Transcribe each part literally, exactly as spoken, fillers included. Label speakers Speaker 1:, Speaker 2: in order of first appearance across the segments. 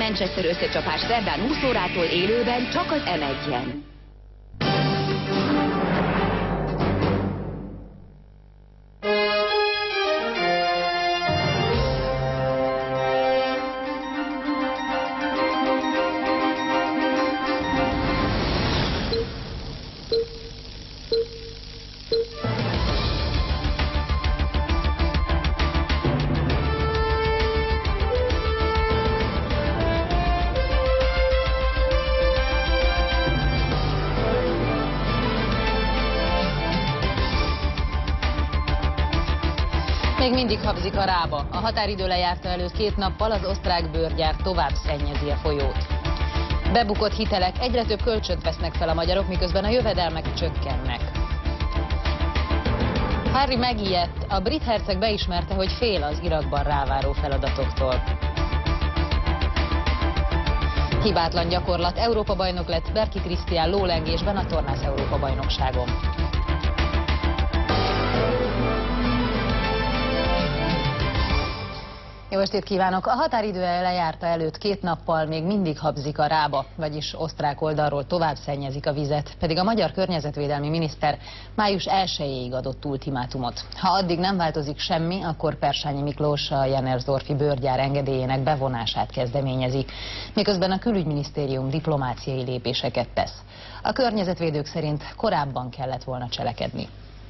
Speaker 1: Manchester összecsapás szerdán húsz órától élőben csak az em egyen.
Speaker 2: Még mindig habzik a Rába. A határidő lejárta előtt két nappal az osztrák bőrgyár tovább szennyezi a folyót. Bebukott hitelek, egyre több kölcsönt vesznek fel a magyarok, miközben a jövedelmek csökkennek. Harry megijedt, a brit herceg beismerte, hogy fél az Irakban ráváró feladatoktól. Hibátlan gyakorlat, Európa-bajnok lett Berki Krisztián lólengésben a Tornász Európa-bajnokságon. Jó estét kívánok! A határidő lejárta előtt két nappal még mindig habzik a Rába, vagyis osztrák oldalról tovább szennyezik a vizet, pedig a magyar környezetvédelmi miniszter május elsejéig adott ultimátumot. Ha addig nem változik semmi, akkor Persányi Miklós a Jennersdorfi bőrgyár engedélyének bevonását kezdeményezi, miközben a külügyminisztérium diplomáciai lépéseket tesz. A környezetvédők szerint korábban kellett volna cselekedni.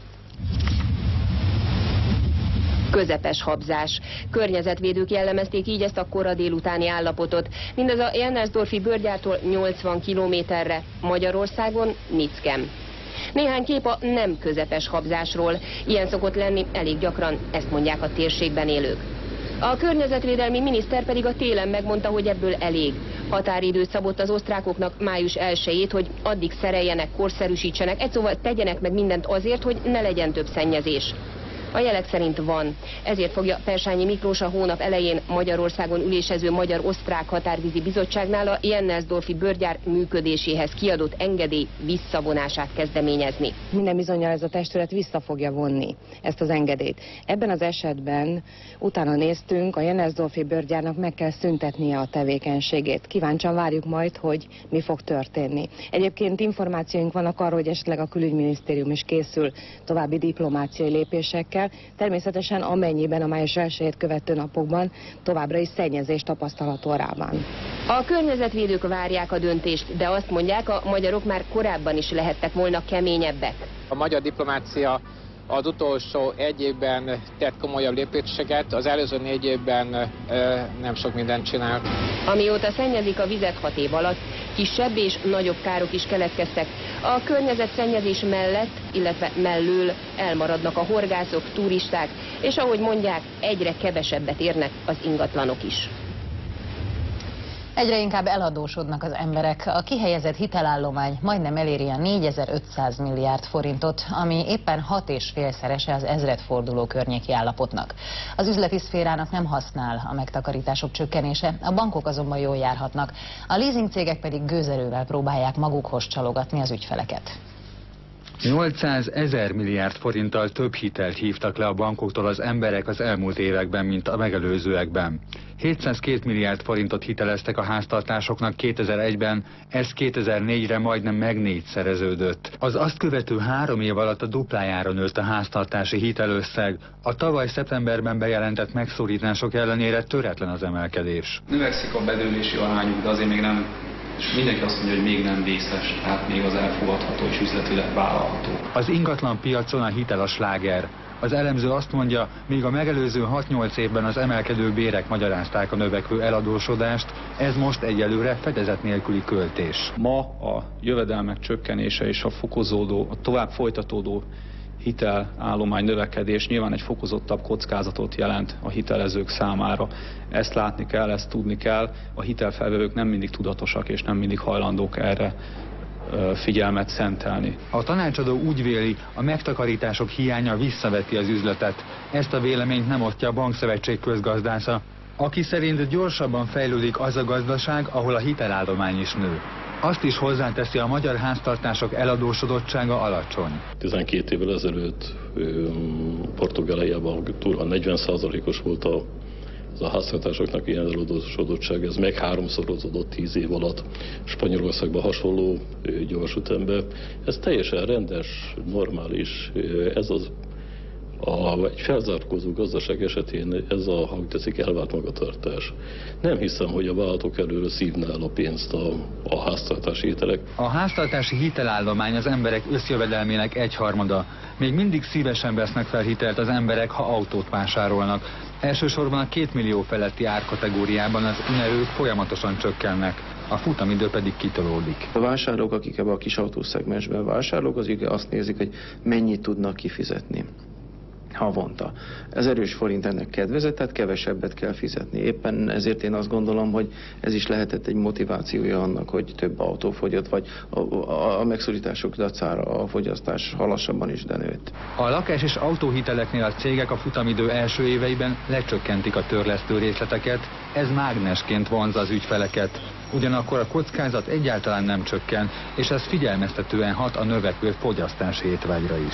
Speaker 3: Közepes habzás. Környezetvédők jellemezték így ezt a kora délutáni állapotot. Mindez a Jennersdorfi bőrgyártól nyolcvan kilométerre, Magyarországon Niczkem. Néhány kép a nem közepes habzásról. Ilyen szokott lenni elég gyakran, ezt mondják a térségben élők. A környezetvédelmi miniszter pedig a télen megmondta, hogy ebből elég. Határidőt szabott az osztrákoknak május elsejét, hogy addig szereljenek, korszerűsítsenek, egy szóval tegyenek meg mindent azért, hogy ne legyen több szennyezés. A jelek szerint van. Ezért fogja Persányi Miklós a hónap elején Magyarországon ülésező Magyar-Osztrák Határvízi Bizottságnál a Jennersdorfi bőrgyár működéséhez kiadott engedély visszavonását kezdeményezni.
Speaker 4: Minden bizonnyal ez a testület vissza fogja vonni ezt az engedélyt. Ebben az esetben utána néztünk, a Jennersdorfi bőrgyárnak meg kell szüntetnie a tevékenységét. Kíváncsian várjuk majd, hogy mi fog történni. Egyébként információink vannak arról, hogy esetleg a külügyminisztérium is készül további diplomáciai lépésekkel. Természetesen amennyiben a május elsejét követő napokban továbbra is szennyezés tapasztalható Rában.
Speaker 3: A környezetvédők várják a döntést, de azt mondják, a magyarok már korábban is lehettek volna keményebbek.
Speaker 5: A magyar diplomácia az utolsó egy évben tett komolyabb lépéseket, az előző négy évben e, nem sok mindent csinált.
Speaker 3: Amióta szennyezik a vizet hat év alatt, kisebb és nagyobb károk is keletkeztek. A környezetszennyezés mellett, illetve mellől elmaradnak a horgászok, turisták, és ahogy mondják, egyre kevesebbet érnek az ingatlanok is.
Speaker 2: Egyre inkább eladósodnak az emberek. A kihelyezett hitelállomány majdnem eléri a négyezer-ötszáz milliárd forintot, ami éppen hat és félszerese az ezredforduló környéki állapotnak. Az üzleti szférának nem használ a megtakarítások csökkenése, a bankok azonban jól járhatnak. A leasingcégek pedig gőzerővel próbálják magukhoz csalogatni az ügyfeleket.
Speaker 6: nyolcszázezer milliárd forinttal több hitelt hívtak le a bankoktól az emberek az elmúlt években, mint a megelőzőekben. hétszázkettő milliárd forintot hiteleztek a háztartásoknak kétezer-egyben, ez kétezer-négyre majdnem megnégyszereződött. Az azt követő három év alatt a duplájára nőtt a háztartási hitelösszeg. A tavaly szeptemberben bejelentett megszorítások ellenére töretlen az emelkedés.
Speaker 7: Növekszik a bedőlési arányuk, de azért még nem, és mindenki azt mondja, hogy még nem vészes, tehát még az elfogadható és üzletileg vállalható.
Speaker 6: Az ingatlan piacon a hitel a sláger. Az elemző azt mondja, míg a megelőző hat-nyolc évben az emelkedő bérek magyarázták a növekvő eladósodást, ez most egyelőre fedezet nélküli költés.
Speaker 7: Ma a jövedelmek csökkenése és a fokozódó, a tovább folytatódó hitelállomány növekedés nyilván egy fokozottabb kockázatot jelent a hitelezők számára. Ezt látni kell, ezt tudni kell. A hitelfelvevők nem mindig tudatosak és nem mindig hajlandók erre figyelmet szentelni.
Speaker 6: A tanácsadó úgy véli, a megtakarítások hiánya visszaveti az üzletet. Ezt a véleményt nem osztja a Bankszövetség közgazdásza, aki szerint gyorsabban fejlődik az a gazdaság, ahol a hitelállomány is nő. Azt is hozzáteszi, a magyar háztartások eladósodottsága alacsony.
Speaker 8: tizenkét évvel ezelőtt Portugáliában durván negyven százalékos volt az Ez a háztartásoknak ilyen eladósodottság, ez meg háromszorozódott tíz év alatt Spanyolországban hasonló gyorsütemben. Ez teljesen rendes, normális, ez az A, egy felzárkózó gazdaság esetén ez a, ha úgy teszik, elvárt magatartás. Nem hiszem, hogy a vállalatok előre szívná el a pénzt a, a háztartási hitelek.
Speaker 6: A háztartási hitelállomány az emberek összjövedelmének egyharmada. Még mindig szívesen vesznek fel hitelt az emberek, ha autót vásárolnak. Elsősorban a két millió feletti árkategóriában az ünerők folyamatosan csökkennek, a futamidő pedig kitolódik.
Speaker 9: A vásárlók, akik ebben a kis autószegmensben vásárolnak, azok azt nézik, hogy mennyit tudnak kifizetni havonta. Ez erős forint ennek kedvezett, tehát kevesebbet kell fizetni. Éppen ezért én azt gondolom, hogy ez is lehetett egy motivációja annak, hogy több autó fogyott, vagy a, a, a megszorítások dacára a fogyasztás halassabban is, de nőtt.
Speaker 6: A lakás- és autóhiteleknél a cégek a futamidő első éveiben lecsökkentik a törlesztő részleteket, ez mágnesként vonzza az ügyfeleket. Ugyanakkor a kockázat egyáltalán nem csökken, és ez figyelmeztetően hat a növekvő fogyasztási étvágyra is.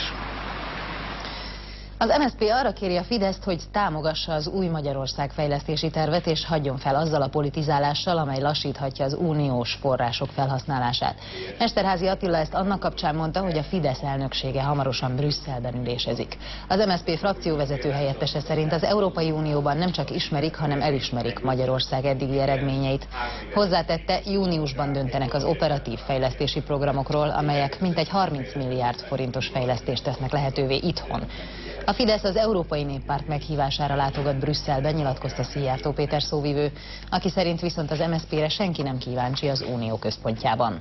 Speaker 2: Az em es zé pé arra kéri a Fideszt, hogy támogassa az új Magyarország fejlesztési tervet, és hagyjon fel azzal a politizálással, amely lassíthatja az uniós források felhasználását. Mesterházy Attila ezt annak kapcsán mondta, hogy a Fidesz elnöksége hamarosan Brüsszelben ülésezik. Az em es zé pé frakcióvezető helyettese szerint az Európai Unióban nem csak ismerik, hanem elismerik Magyarország eddigi eredményeit. Hozzátette, júniusban döntenek az operatív fejlesztési programokról, amelyek mintegy harminc milliárd forintos fejlesztést tesznek lehetővé itthon. A Fidesz az Európai Néppárt meghívására látogat Brüsszelben, nyilatkozta Szijjártó Péter szóvivő, aki szerint viszont az em es zé pére senki nem kíváncsi az unió központjában.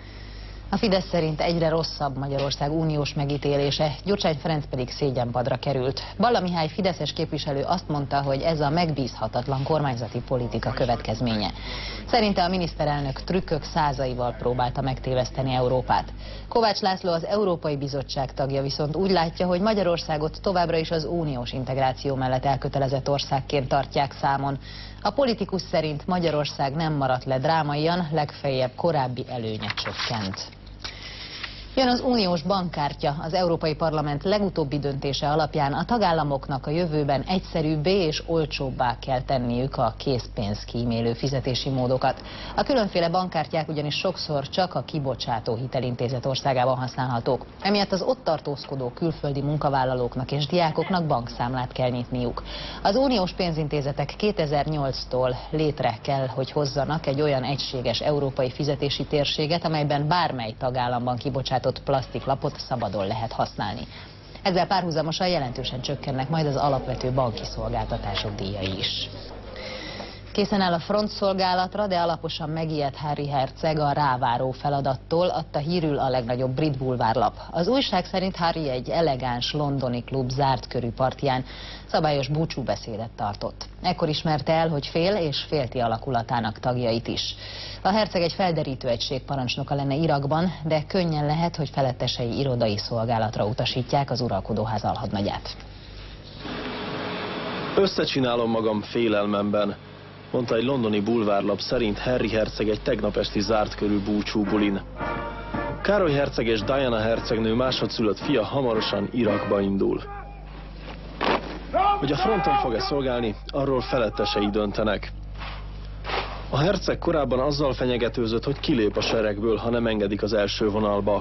Speaker 2: A Fidesz szerint egyre rosszabb Magyarország uniós megítélése, Gyurcsány Ferenc pedig szégyenpadra került. Balla Mihály fideszes képviselő azt mondta, hogy ez a megbízhatatlan kormányzati politika következménye. Szerinte a miniszterelnök trükkök százaival próbálta megtéveszteni Európát. Kovács László, az Európai Bizottság tagja viszont úgy látja, hogy Magyarországot továbbra is az uniós integráció mellett elkötelezett országként tartják számon. A politikus szerint Magyarország nem maradt le drámaian, legfeljebb korábbi előnye csökkent. Jön az uniós bankkártya. Az Európai Parlament legutóbbi döntése alapján a tagállamoknak a jövőben egyszerűbbé és olcsóbbá kell tenniük a készpénz kímélő fizetési módokat. A különféle bankkártyák ugyanis sokszor csak a kibocsátó hitelintézet országában használhatók. Emiatt az ott tartózkodó külföldi munkavállalóknak és diákoknak bankszámlát kell nyitniuk. Az uniós pénzintézetek kétezer-nyolctól létre kell, hogy hozzanak egy olyan egységes európai fizetési térséget, amelyben bármely tagállamban kibocsátott plastiklapot szabadon lehet használni. Ezzel párhuzamosan jelentősen csökkennek majd az alapvető banki szolgáltatások díjai is. Készen áll a frontszolgálatra, de alaposan megijedt Harry herceg a ráváró feladattól, adta hírül a legnagyobb brit bulvárlap. Az újság szerint Harry egy elegáns londoni klub zárt körű partján szabályos búcsúbeszédet tartott. Ekkor ismerte el, hogy fél és félti alakulatának tagjait is. A herceg egy felderítő egység parancsnoka lenne Irakban, de könnyen lehet, hogy felettesei irodai szolgálatra utasítják az uralkodóház alhadnagyát.
Speaker 10: Összecsinálom magam félelmemben, mondta egy londoni bulvárlap szerint Harry herceg egy tegnap esti zárt körű búcsúbulin. Károly herceg és Diana hercegnő másodszülött fia hamarosan Irakba indul. Hogy a fronton fog-e szolgálni, arról felettesei döntenek. A herceg korábban azzal fenyegetőzött, hogy kilép a seregből, ha nem engedik az első vonalba.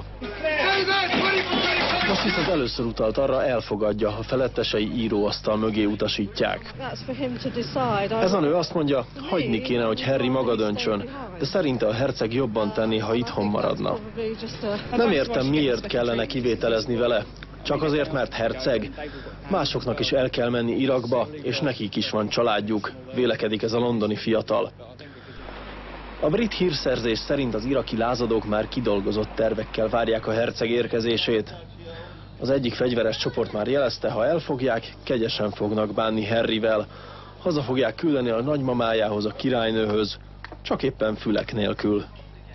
Speaker 10: Most viszont először utalt arra, elfogadja, ha felettesei íróasztal mögé utasítják. Ez a nő azt mondja, hagyni kéne, hogy Harry maga döntsön, de szerinte a herceg jobban tenni, ha itthon maradna. Nem értem, miért kellene kivételezni vele. Csak azért, mert herceg? Másoknak is el kell menni Irakba, és nekik is van családjuk, vélekedik ez a londoni fiatal. A brit hírszerzés szerint az iraki lázadók már kidolgozott tervekkel várják a herceg érkezését. Az egyik fegyveres csoport már jelezte, ha elfogják, kegyesen fognak bánni Harryvel. Haza fogják küldeni a nagymamájához, a királynőhöz, csak éppen fülek nélkül.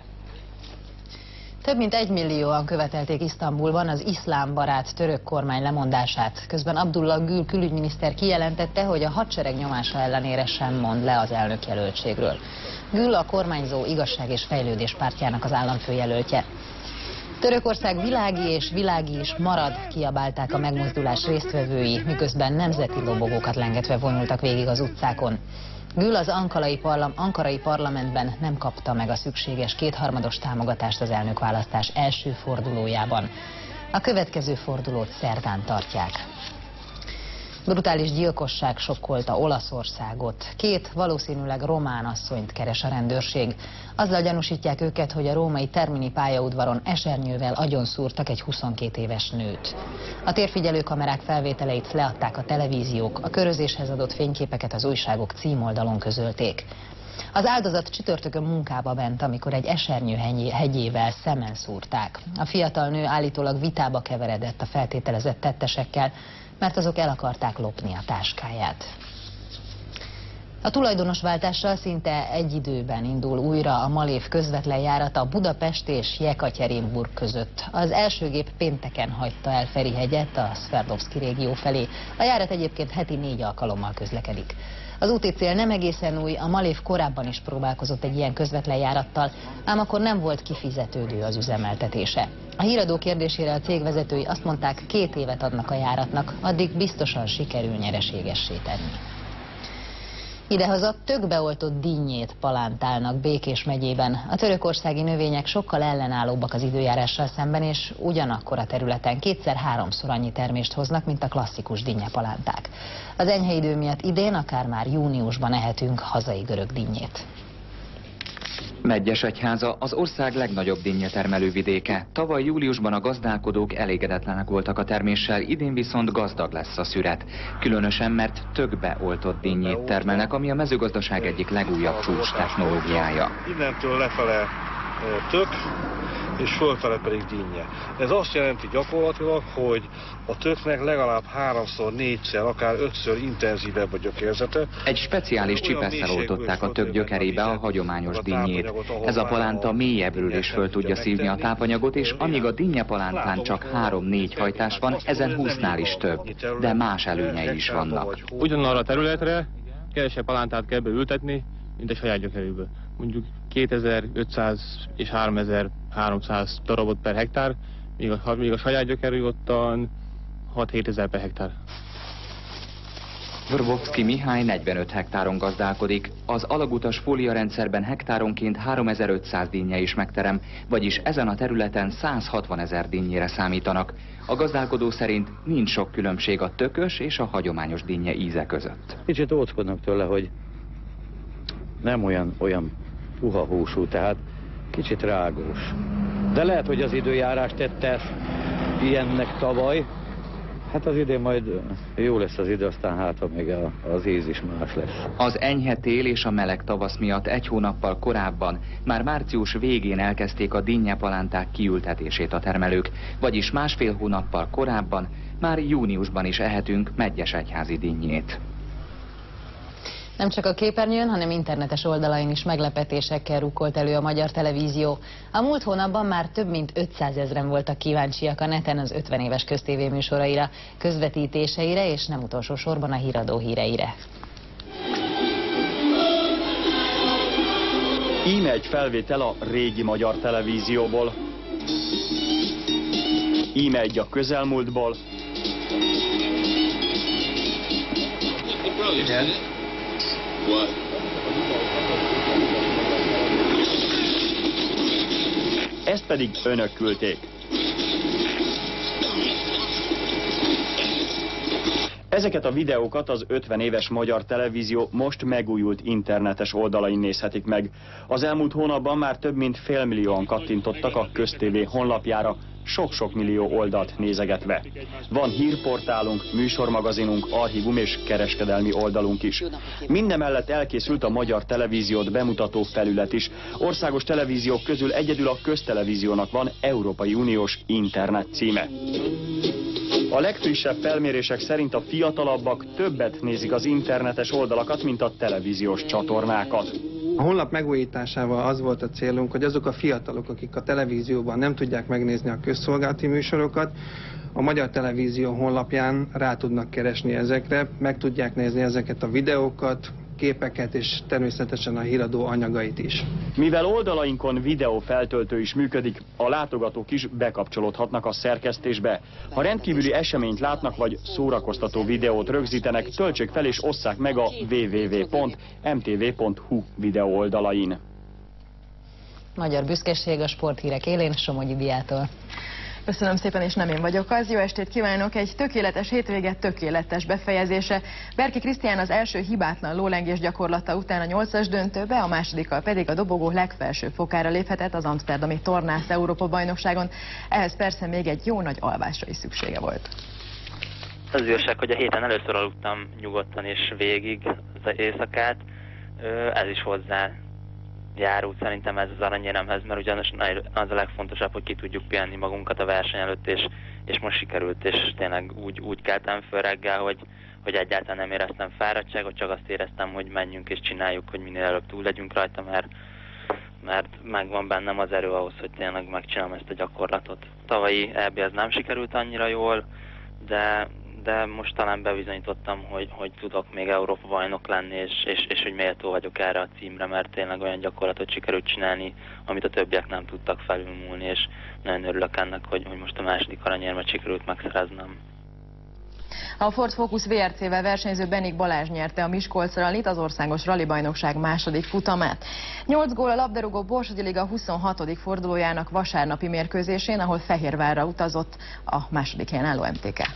Speaker 2: Több mint egymillióan követelték Isztambulban az iszlámbarát török kormány lemondását. Közben Abdullah Gül külügyminiszter kijelentette, hogy a hadsereg nyomása ellenére sem mond le az elnökjelöltségről. Gül a kormányzó Igazság és Fejlődés pártjának az államfőjelöltje. Törökország világi és világi is marad, kiabálták a megmozdulás résztvevői, miközben nemzeti lobogókat lengetve vonultak végig az utcákon. Gül az ankarai, parlam, ankarai parlamentben nem kapta meg a szükséges kétharmados támogatást az elnökválasztás első fordulójában. A következő fordulót szerdán tartják. Brutális gyilkosság sokkolta Olaszországot. Két valószínűleg román asszonyt keres a rendőrség. Azzal gyanúsítják őket, hogy a római Termini pályaudvaron esernyővel agyonszúrtak egy huszonkét éves nőt. A térfigyelő kamerák felvételeit leadták a televíziók, a körözéshez adott fényképeket az újságok címoldalon közölték. Az áldozat csütörtökön munkába ment, amikor egy esernyő hegyével szemen szúrták. A fiatal nő állítólag vitába keveredett a feltételezett tettesekkel, mert azok el akarták lopni a táskáját. A tulajdonosváltással szinte egy időben indul újra a Malév közvetlen járata Budapest és Jekaterinburg között. Az első gép pénteken hagyta el Ferihegyet a Szverdlovszki régió felé. A járat egyébként heti négy alkalommal közlekedik. Az úti cél nem egészen új, a Malév korábban is próbálkozott egy ilyen közvetlen járattal, ám akkor nem volt kifizetődő az üzemeltetése. A híradó kérdésére a cég vezetői azt mondták, két évet adnak a járatnak, addig biztosan sikerül nyereségessé tenni. Idehaza tökbeoltott dinnyét palántálnak Békés megyében. A törökországi növények sokkal ellenállóbbak az időjárással szemben, és ugyanakkor a területen kétszer-háromszor annyi termést hoznak, mint a klasszikus dinnyepalánták. Az enyhe idő miatt idén akár már júniusban ehetünk hazai görög dinnyét.
Speaker 11: Medgyesegyháza az ország legnagyobb dinnyetermelő vidéke. Tavaly júliusban a gazdálkodók elégedetlenek voltak a terméssel, idén viszont gazdag lesz a szüret. Különösen, mert tökbe oltott dinnyét termelnek, ami a mezőgazdaság egyik legújabb csúcs technológiája.
Speaker 12: Innentől lefele tök, és fölfele pedig dinnye. Ez azt jelenti gyakorlatilag, hogy a töknek legalább háromszor, négyszer, akár ötször intenzívebb a gyökérzete.
Speaker 11: Egy speciális csipesszel oltották a tök gyökerébe a hagyományos dinnyét. Ez a palánta mélyebbről is föl tudja szívni a tápanyagot, és amíg a dinnyepalántán csak három-négy hajtás van, ezen húsznál is több, de más előnyei is vannak.
Speaker 13: Ugyanarra a területre kevesebb palántát kell beültetni, mint a saját gyökeréből. Mondjuk kétezer-ötszáz és háromezer-háromszáz darabot per hektár, míg a, míg a saját gyökerű ottan hat-hétezer per hektár.
Speaker 11: Vrbovszki Mihály negyvenöt hektáron gazdálkodik. Az alagutas fóliarendszerben hektáronként háromezer-ötszáz dinnye is megterem, vagyis ezen a területen száz hatvanezer dinnyére számítanak. A gazdálkodó szerint nincs sok különbség a tökös és a hagyományos dinnye íze között.
Speaker 14: Kicsit óckodnak tőle, hogy nem olyan, olyan puha húsú, tehát kicsit rágós. De lehet, hogy az időjárás tette ilyennek tavaly. Hát az idén majd jó lesz az idő, aztán hát még az íz is más lesz.
Speaker 11: Az enyhe tél és a meleg tavasz miatt egy hónappal korábban, már március végén elkezdték a dinnyepalánták kiültetését a termelők, vagyis másfél hónappal korábban, már júniusban is ehetünk medgyesegyházi dinnyét.
Speaker 2: Nem csak a képernyőn, hanem internetes oldalain is meglepetésekkel rukkolt elő a magyar televízió. A múlt hónapban már több mint ötszázezren voltak kíváncsiak a neten az ötven éves köztévéműsoraira, közvetítéseire és nem utolsó sorban a híradó híreire.
Speaker 15: Íme egy felvétel a régi magyar televízióból. Íme egy a közelmúltból.
Speaker 12: Igen.
Speaker 15: Ezt pedig önök küldték. Ezeket a videókat az ötven éves magyar televízió most megújult internetes oldalain nézhetik meg. Az elmúlt hónapban már több mint félmillióan kattintottak a köztévé honlapjára, sok-sok millió oldalt nézegetve. Van hírportálunk, műsormagazinunk, archívum és kereskedelmi oldalunk is. Mindemellett elkészült a magyar televíziót bemutató felület is. Országos televíziók közül egyedül a Köztelevíziónak van Európai Uniós internet címe. A legfrissebb felmérések szerint a fiatalabbak többet nézik az internetes oldalakat, mint a televíziós csatornákat.
Speaker 16: A honlap megújításával az volt a célunk, hogy azok a fiatalok, akik a televízióban nem tudják megnézni a közszolgálati műsorokat, a Magyar Televízió honlapján rá tudnak keresni ezekre, meg tudják nézni ezeket a videókat, képeket és természetesen a híradó anyagait is.
Speaker 15: Mivel oldalainkon videófeltöltő is működik, a látogatók is bekapcsolódhatnak a szerkesztésbe. Ha rendkívüli eseményt látnak vagy szórakoztató videót rögzítenek, töltsék fel és osszák meg a double-u double-u double-u pont m t v pont h u videó oldalain.
Speaker 2: Magyar büszkeség a sporthírek élén Somogyi Diától.
Speaker 17: Köszönöm szépen, és nem én vagyok az. Jó estét kívánok! Egy tökéletes hétvége, tökéletes befejezése. Berki Krisztián az első hibátlan lólengés gyakorlata után a nyolcas döntőbe, a másodikkal pedig a dobogó legfelsőbb fokára léphetett az amszterdami tornász Európa-bajnokságon. Ehhez persze még egy jó nagy alvásra is szüksége volt.
Speaker 18: Az igazság, hogy a héten először aludtam nyugodtan és végig az éjszakát. Ez is hozzá járult szerintem ez az aranyéremhez, mert ugyanis az a legfontosabb, hogy ki tudjuk pihenni magunkat a verseny előtt, és, és most sikerült, és tényleg úgy, úgy keltem föl reggel, hogy, hogy egyáltalán nem éreztem fáradtságot, csak azt éreztem, hogy menjünk és csináljuk, hogy minél előbb túl legyünk rajta, mert, mert megvan bennem az erő ahhoz, hogy tényleg megcsinálom ezt a gyakorlatot. Tavalyi é bé ez nem sikerült annyira jól, de de most talán bebizonyítottam, hogy, hogy tudok még Európa bajnok lenni, és, és, és hogy méltó vagyok erre a címre, mert tényleg olyan gyakorlatot sikerült csinálni, amit a többiek nem tudtak felülmúlni, és nagyon örülök ennek, hogy, hogy most a második aranyérmet sikerült megszereznem.
Speaker 17: A Ford Focus vé er cé-vel versenyző Benik Balázs nyerte a Miskolc rallit, az országos rallibajnokság második futamát. nyolc gól a labdarúgó Borsodi Liga huszonhatodik fordulójának vasárnapi mérkőzésén, ahol Fehérvárra utazott a második helyen álló em té ká.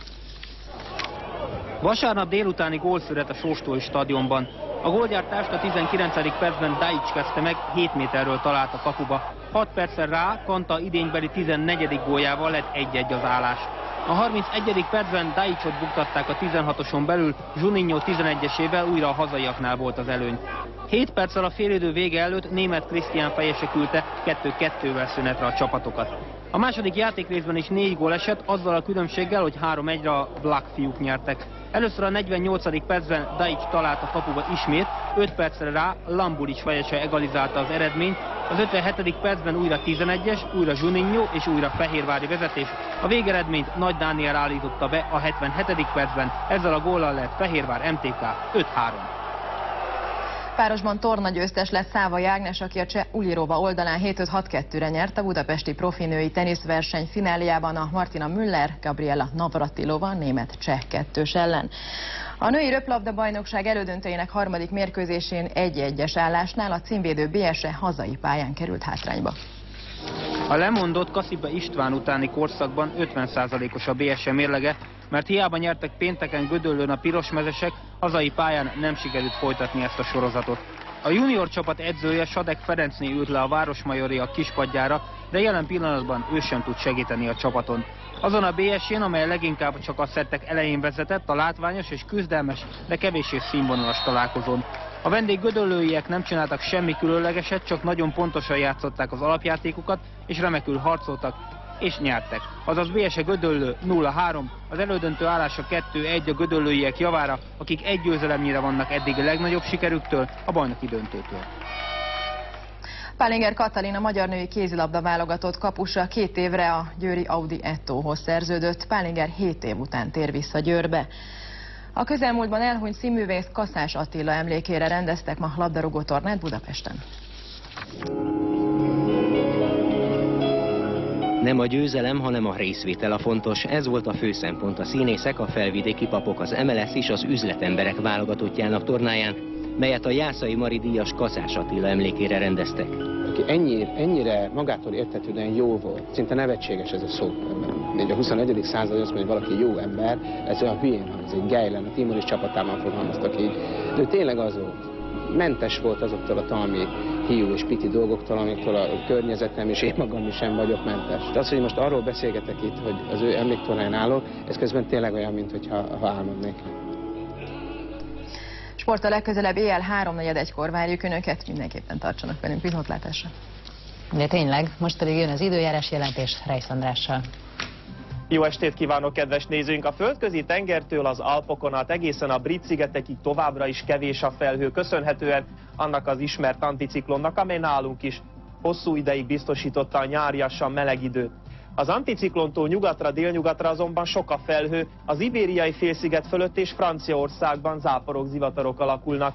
Speaker 19: Vasárnap délutáni gólszület a Sóstói stadionban. A gólgyártást a tizenkilencedik percben Dajic kezdte meg, hét méterről talált a kapuba. hat perccel rá Kanta idénybeli tizennegyedik góljával lett egy-egy az állás. A harmincegyedik percben Dajicot buktatták a tizenhatoson belül, Juninho tizenegyesével újra a hazaiaknál volt az előny. hét perccel a félidő vége előtt Németh Krisztián fejese küldte kettő kettővel szünetre a csapatokat. A második játékrészben is négy gól esett, azzal a különbséggel, hogy három egyre a Black fiúk nyertek. Először a negyvennyolcadik percben Dajic talált a kapuba ismét, öt percre rá Lambulic fejese egalizálta az eredményt, az ötvenhetedik percben újra tizenegyes, újra Juninho és újra fehérvári vezetés. A végeredményt Nagy Dániel állította be a hetvenhetedik percben, ezzel a góllal lett Fehérvár em té ká öt három.
Speaker 17: Párosban tornagyőztes lett Szávai Ágnes, aki a cseh Ulirova oldalán hét öt hat kettőre nyert a budapesti profinői teniszverseny fináliában a Martina Müller, Gabriela Navratilova német cseh kettős ellen. A női röplabda bajnokság elődöntőjének harmadik mérkőzésén egy-egyes állásnál a címvédő bé es e hazai pályán került hátrányba.
Speaker 19: A lemondott Kasziba István utáni korszakban ötven százalékos a bé es e mérlege, mert hiába nyertek pénteken Gödöllőn a pirosmezesek, hazai pályán nem sikerült folytatni ezt a sorozatot. A junior csapat edzője Sadek Ferencné ült le a Városmajoriak kispadjára, de jelen pillanatban ő sem tud segíteni a csapaton. Azon a bé es én, amely leginkább csak a szettek elején vezetett, a látványos és küzdelmes, de kevéssé színvonalas találkozón. A vendég gödöllőiek nem csináltak semmi különlegeset, csak nagyon pontosan játszották az alapjátékukat, és remekül harcoltak, és nyertek. Azaz bé es e Gödöllő nulla három, az elődöntő állása kettő egy a gödöllőiek javára, akik egy győzelemnyire vannak eddig a legnagyobb sikerüktől, a bajnoki döntőtől.
Speaker 17: Pálinger Katalin, a magyar női kézilabda válogatott kapusa két évre a győri Audi Ettóhoz szerződött. Pálinger hét év után tér vissza Győrbe. A közelmúltban elhunyt színművész Kaszás Attila emlékére rendeztek ma labdarúgó tornát Budapesten.
Speaker 20: Nem a győzelem, hanem a részvétel a fontos. Ez volt a fő szempont a színészek, a felvidéki papok, az em el es és az üzletemberek válogatottjának tornáján, melyet a Jászai Mari díjas Kaszás Attila emlékére rendeztek.
Speaker 21: Aki ennyi, ennyire magától értetődően jó volt, szinte nevetséges ez a szó. Még a huszonegyedik század azt mondja, hogy valaki jó ember, ez olyan hülyén hangzik. Gejlen, a Timoris csapatában fogalmaztak így. De ő tényleg az volt. Mentes volt azoktól a talmi hiú és piti dolgoktól, amiktől a környezetem és én magam is sem vagyok mentes. De az, hogy most arról beszélgetek itt, hogy az ő emléktornáján állok, ez közben tényleg olyan, mintha ha álmodnék.
Speaker 17: Sport a legközelebb éjjel háromnegyed egykor várjuk Önöket, mindenképpen tartsanak velünk, viszontlátásra.
Speaker 2: De tényleg, most pedig jön az időjárás jelentés Reisz Andrással.
Speaker 22: Jó estét kívánok, kedves nézőink! A földközi tengertől az Alpokon át egészen a Brit-szigetekig továbbra is kevés a felhő, köszönhetően annak az ismert anticiklonnak, amely nálunk is hosszú ideig biztosította a nyáriasan meleg időt. Az anticiklontól nyugatra, délnyugatra azonban sok a felhő, az Ibériai félsziget fölött és Franciaországban záporok, zivatarok alakulnak ki.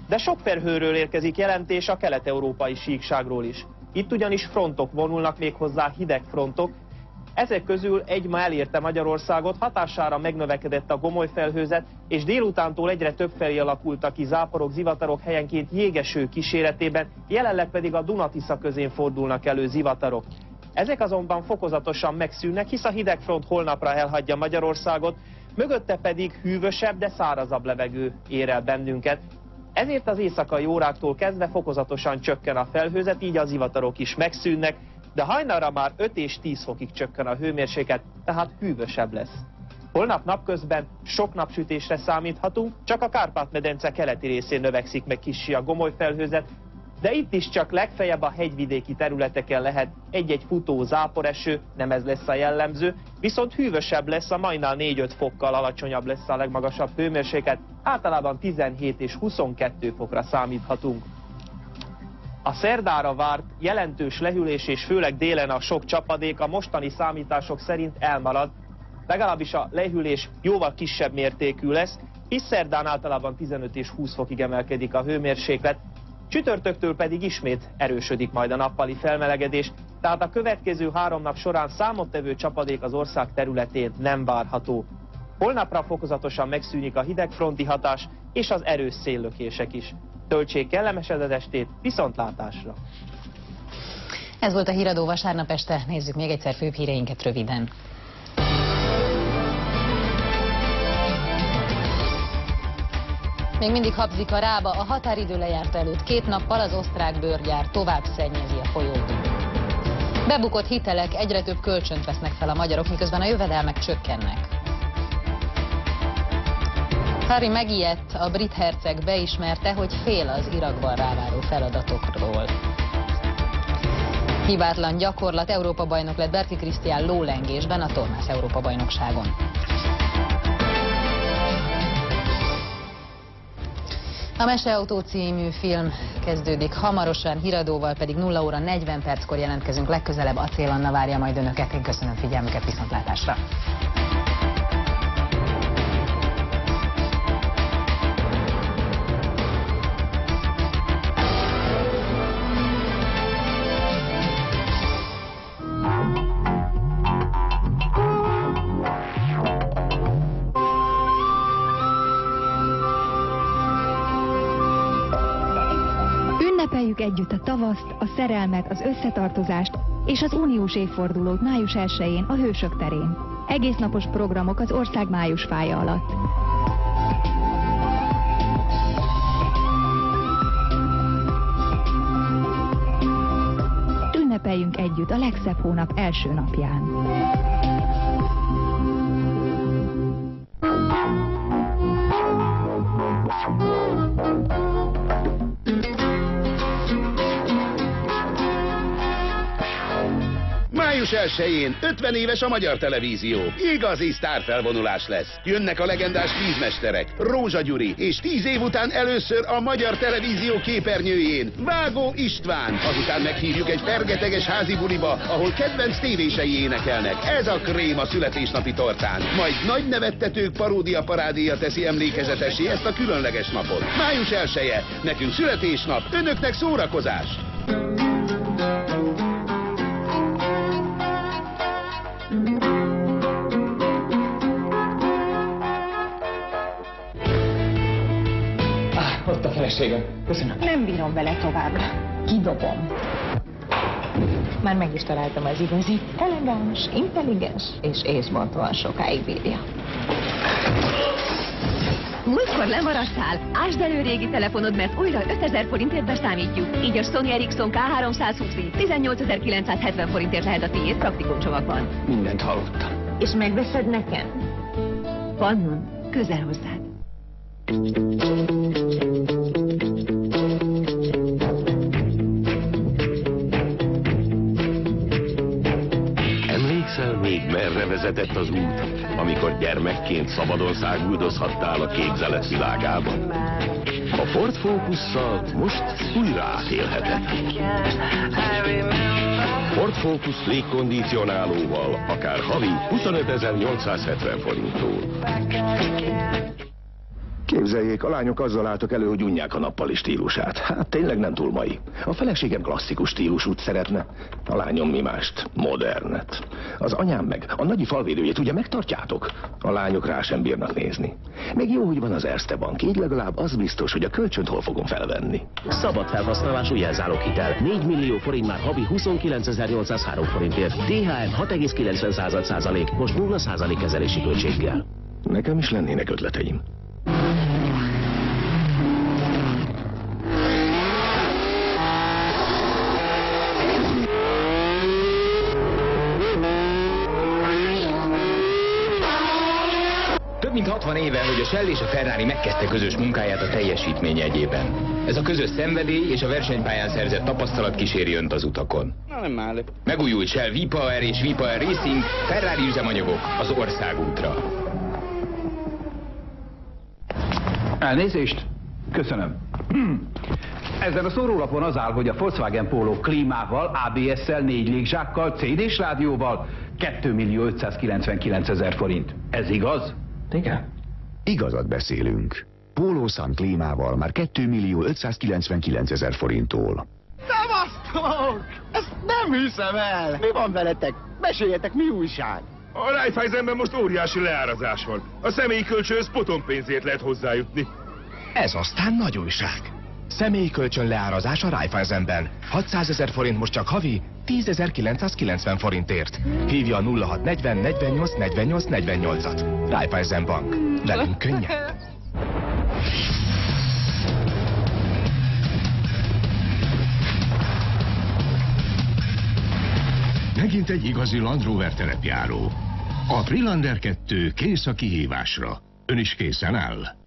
Speaker 22: De sok felhőről érkezik jelentés a kelet-európai síkságról is. Itt ugyanis frontok vonulnak, méghozzá hideg frontok. Ezek közül egy ma elérte Magyarországot, hatására megnövekedett a gomolyfelhőzet, és délutántól egyre több felé alakultak ki záporok, zivatarok, helyenként jégeső kíséretében, jelenleg pedig a Duna-Tisza közén fordulnak elő zivatarok. Ezek azonban fokozatosan megszűnnek, hisz a hidegfront holnapra elhagyja Magyarországot, mögötte pedig hűvösebb, de szárazabb levegő ér el bennünket. Ezért az éjszakai óráktól kezdve fokozatosan csökken a felhőzet, így a zivatarok is megszűnnek, de hajnalra már öt és tíz fokig csökken a hőmérséklet, tehát hűvösebb lesz. Holnap napközben sok napsütésre számíthatunk, csak a Kárpát-medence keleti részén növekszik meg kissé a gomolyfelhőzet, de itt is csak legfeljebb a hegyvidéki területeken lehet egy-egy futó záporeső, nem ez lesz a jellemző, viszont hűvösebb lesz, a mainál négy-öt fokkal alacsonyabb lesz a legmagasabb hőmérséklet, általában tizenhét és huszonkettő fokra számíthatunk. A szerdára várt jelentős lehűlés és főleg délen a sok csapadék a mostani számítások szerint elmarad, legalábbis a lehűlés jóval kisebb mértékű lesz, hisz szerdán általában tizenöt és húsz fokig emelkedik a hőmérséklet, csütörtöktől pedig ismét erősödik majd a nappali felmelegedés, tehát a következő három nap során számottevő csapadék az ország területén nem várható. Holnapra fokozatosan megszűnik a hidegfronti hatás és az erős széllökések is. Töltsék kellemesed az estét, viszontlátásra!
Speaker 2: Ez volt a Híradó vasárnap este, nézzük még egyszer főbb híreinket röviden. Még mindig habzik a Rába, a határidő lejárta előtt két nappal az osztrák bőrgyár tovább szennyezi a folyót. Bebukott hitelek, egyre több kölcsönt vesznek fel a magyarok, miközben a jövedelmek csökkennek. Harry megijedt, a brit herceg beismerte, hogy fél az Irakban ráváró feladatokról. Hibátlan gyakorlat, Európa-bajnok lett Berki Krisztián lólengésben a Tornász Európa-bajnokságon. A Meseautó című film kezdődik hamarosan, Híradóval pedig nulla óra negyven perckor jelentkezünk legközelebb. Acél Anna várja majd önöket. Én köszönöm figyelmüket, viszontlátásra!
Speaker 1: Ünnepeljük együtt a tavaszt, a szerelmet, az összetartozást és az uniós évfordulót május elsején a Hősök terén. Egésznapos programok az ország májusfája alatt. Ünnepeljünk együtt a legszebb hónap első napján.
Speaker 4: május elsején ötven éves a Magyar Televízió. Igazi sztárfelvonulás lesz. Jönnek a legendás vízmesterek, Rózsa Gyuri, és tíz év után először a Magyar Televízió képernyőjén Vágó István. Azután meghívjuk egy fergeteges házi buliba, ahol kedvenc tévései énekelnek. Ez a krém a születésnapi tortán. Majd nagy nevettetők paródia parádéja teszi emlékezetessé ezt a különleges napot. május elseje, nekünk születésnap, önöknek szórakozás.
Speaker 23: Ott a feleségem. Köszönöm.
Speaker 24: Nem bírom vele tovább. Kidobom. Már meg is találtam az igazi. Elegáns, intelligens és észmontóan sokáig bírja.
Speaker 25: Múltkor lemaradtál? Ásd elő régi telefonod, mert újra ötezer forintért beszámítjuk. Így a Sony Ericsson K háromszázhúsz tizennyolcezer-kilencszázhetven forintért lehet a tiéd praktikum csomagban.
Speaker 23: Mindent hallottam.
Speaker 24: És megveszed nekem? Pannon, közel hozzád.
Speaker 26: Emlékszel még, merre vezetett az út, amikor gyermekként szabadon száguldozhattál a képzelet világában? A Ford Focusszal most újra átélheted. Ford Focus légkondicionálóval akár havi huszonötezer-nyolcszázhetven forinttól.
Speaker 3: Képzeljék, a lányok azzal álltak elő, hogy unják a nappali stílusát. Hát tényleg nem túl mai. A feleségem klasszikus stílusút szeretne. A lányom mi mást? Modernet. Az anyám meg a nagyi falvédőjét ugye megtartjátok? A lányok rá sem bírnak nézni. Még jó, hogy van az Erste Bank, így legalább az biztos, hogy a kölcsönt hol fogom felvenni.
Speaker 5: Szabad felhasználású jelzáloghitel. négy millió forint már havi huszonkilencezer-nyolcszázhárom forintért. té há em hat egész kilencven százalék, most nulla százalék kezelési költséggel.
Speaker 3: Nekem is lennének ötleteim.
Speaker 6: Több mint hatvan éve, hogy a Shell és a Ferrari megkezdte közös munkáját a teljesítmény jegyében. Ez a közös szenvedély és a versenypályán szerzett tapasztalat kíséri önt az utakon.
Speaker 21: Na, nem áll.
Speaker 6: Megújult Shell V-Power és V-Power Racing, Ferrari üzemanyagok az országútra.
Speaker 7: Elnézést? Köszönöm. Hm. Ezen a szórólapon az áll, hogy a Volkswagen Polo klímával, á bé es-szel, négy légzsákkal, cé dés rádióval kétmillió ötszázkilencvenkilencezer forint. Ez igaz?
Speaker 8: Igen. Igazat beszélünk. Pólószan klímával már kétmillió ötszázkilencvenkilencezer forinttól.
Speaker 9: Szevasztok! Ezt nem hiszem el! Mi van veletek? Meséljetek, mi újság?
Speaker 27: A Raiffeisenben most óriási leárazás van. A személyi kölcsönhöz potonpénzért lehet hozzájutni.
Speaker 28: Ez aztán nagy újság. Személyi kölcsön leárazás a Raiffeisenben. hatszázezer forint most csak havi, tízezer-kilencszázkilencven forintért. Hívja a nulla hat negyven negyvennyolc negyvennyolc negyvennyolcat. Raiffeisen Bank. Velünk könnyebb.
Speaker 26: Megint egy igazi Land Rover terepjáró. A Freelander kettő kész a kihívásra. Ön is készen áll?